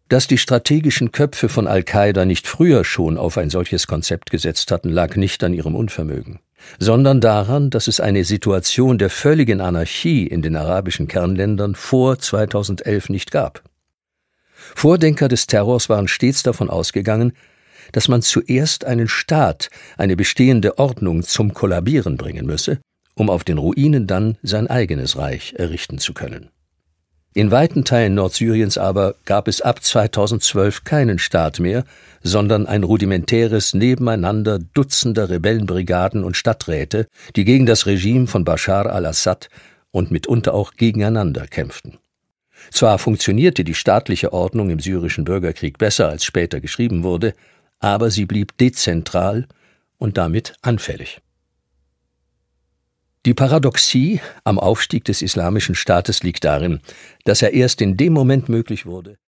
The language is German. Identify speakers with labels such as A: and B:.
A: Dass die strategischen Köpfe von Al-Qaida nicht früher schon auf ein solches Konzept gesetzt hatten, lag nicht an ihrem Unvermögen, sondern daran, dass es eine Situation der völligen Anarchie in den arabischen Kernländern vor 2011 nicht gab. Vordenker des Terrors waren stets davon ausgegangen, dass man zuerst einen Staat, eine bestehende Ordnung zum Kollabieren bringen müsse, um auf den Ruinen dann sein eigenes Reich errichten zu können. In weiten Teilen Nordsyriens aber gab es ab 2012 keinen Staat mehr, sondern ein rudimentäres Nebeneinander dutzender Rebellenbrigaden und Stadträte, die gegen das Regime von Bashar al-Assad und mitunter auch gegeneinander kämpften. Zwar funktionierte die staatliche Ordnung im syrischen Bürgerkrieg besser, als später geschrieben wurde, aber sie blieb dezentral und damit anfällig. Die Paradoxie am Aufstieg des Islamischen Staates liegt darin, dass er erst in dem Moment möglich wurde,